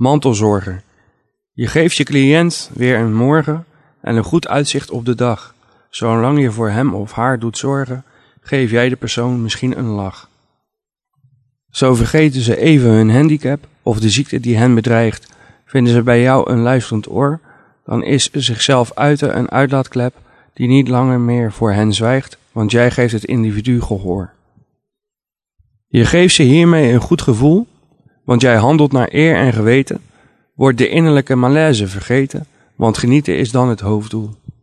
Mantelzorger. Je geeft je cliënt weer een morgen en een goed uitzicht op de dag. Zolang je voor hem of haar doet zorgen, geef jij de persoon misschien een lach. Zo vergeten ze even hun handicap of de ziekte die hen bedreigt. Vinden ze bij jou een luisterend oor, dan is zichzelf uiten een uitlaatklep die niet langer meer voor hen zwijgt, want jij geeft het individu gehoor. Je geeft ze hiermee een goed gevoel, want jij handelt naar eer en geweten, wordt de innerlijke malaise vergeten, want genieten is dan het hoofddoel.